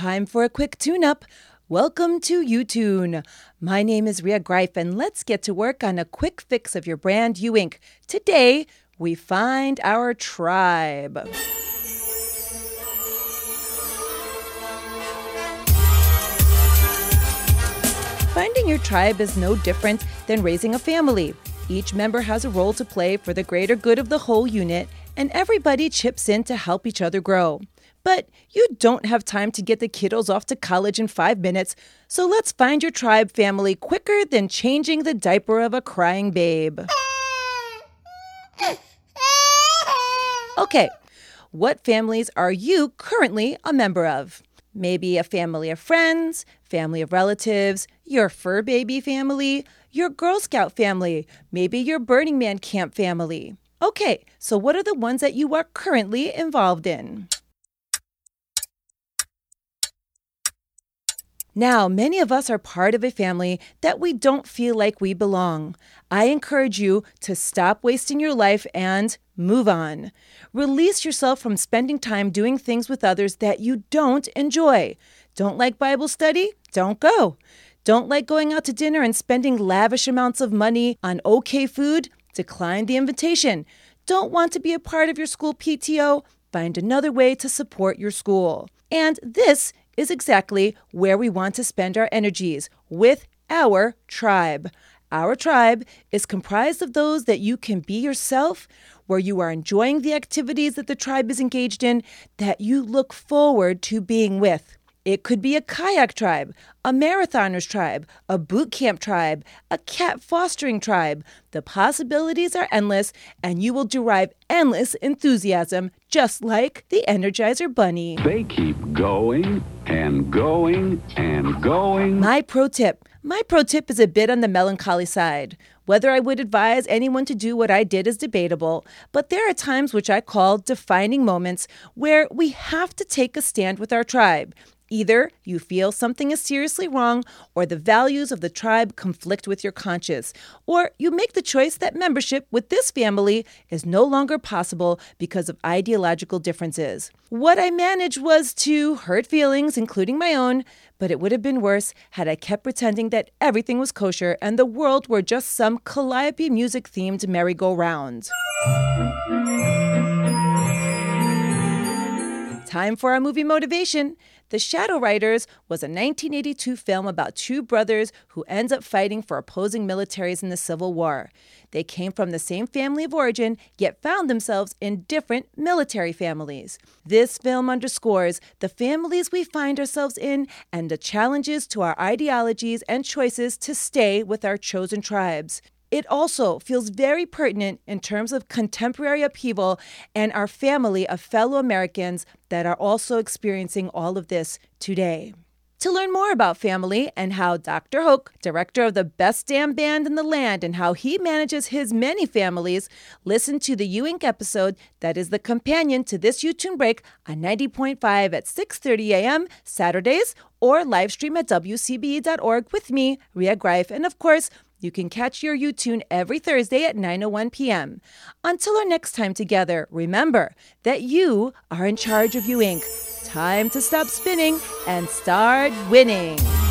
Time for a quick tune-up. Welcome to YouTune. My name is Ria Greif, and let's get to work on a quick fix of your brand U Inc. Today, we find our tribe. Finding your tribe is no different than raising a family. Each member has a role to play for the greater good of the whole unit, and everybody chips in to help each other grow. But you don't have time to get the kiddos off to college in 5 minutes, so let's find your tribe family quicker than changing the diaper of a crying babe. Okay, what families are you currently a member of? Maybe a family of friends, family of relatives, your fur baby family, your Girl Scout family, maybe your Burning Man camp family. Okay, so what are the ones that you are currently involved in? Now, many of us are part of a family that we don't feel like we belong. I encourage you to stop wasting your life and move on. Release yourself from spending time doing things with others that you don't enjoy. Don't like Bible study? Don't go. Don't like going out to dinner and spending lavish amounts of money on okay food? Decline the invitation. Don't want to be a part of your school PTO? Find another way to support your school. And this is exactly where we want to spend our energies, with our tribe. Our tribe is comprised of those that you can be yourself, where you are enjoying the activities that the tribe is engaged in, that you look forward to being with. It could be a kayak tribe, a marathoners tribe, a boot camp tribe, a cat fostering tribe. The possibilities are endless, and you will derive endless enthusiasm, just like the Energizer Bunny. They keep going and going and going. My pro tip is a bit on the melancholy side. Whether I would advise anyone to do what I did is debatable, but there are times which I call defining moments where we have to take a stand with our tribe. Either you feel something is seriously wrong, or the values of the tribe conflict with your conscience, or you make the choice that membership with this family is no longer possible because of ideological differences. What I managed was to hurt feelings, including my own, but it would have been worse had I kept pretending that everything was kosher and the world were just some calliope music-themed merry-go-round. Time for our movie motivation. The Shadow Riders was a 1982 film about two brothers who ends up fighting for opposing militaries in the Civil War. They came from the same family of origin, yet found themselves in different military families. This film underscores the families we find ourselves in and the challenges to our ideologies and choices to stay with our chosen tribes. It also feels very pertinent in terms of contemporary upheaval and our family of fellow Americans that are also experiencing all of this today. To learn more about family and how Dr. Hoke, director of the best damn band in the land, and how he manages his many families, listen to the U Inc. episode that is the companion to this YouTune break on 90.5 at 6:30 a.m. Saturdays, or live stream at WCBE.org with me, Ria Greif, and of course, you can catch your YouTune every Thursday at 9:01 p.m. Until our next time together, remember that you are in charge of U Inc. Time to stop spinning and start winning.